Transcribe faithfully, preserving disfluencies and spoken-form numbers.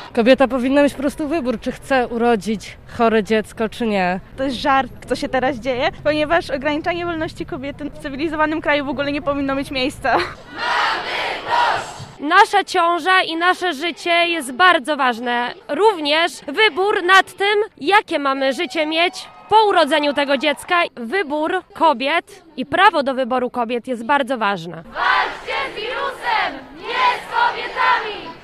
Kobieta powinna mieć po prostu wybór, czy chce urodzić chore dziecko, czy nie. To jest żart, co się teraz dzieje, ponieważ ograniczanie wolności kobiety w cywilizowanym kraju w ogóle nie powinno mieć miejsca. Nasza ciąża i nasze życie jest bardzo ważne. Również wybór nad tym, jakie mamy życie mieć po urodzeniu tego dziecka. Wybór kobiet i prawo do wyboru kobiet jest bardzo ważne. Walczcie z wirusem!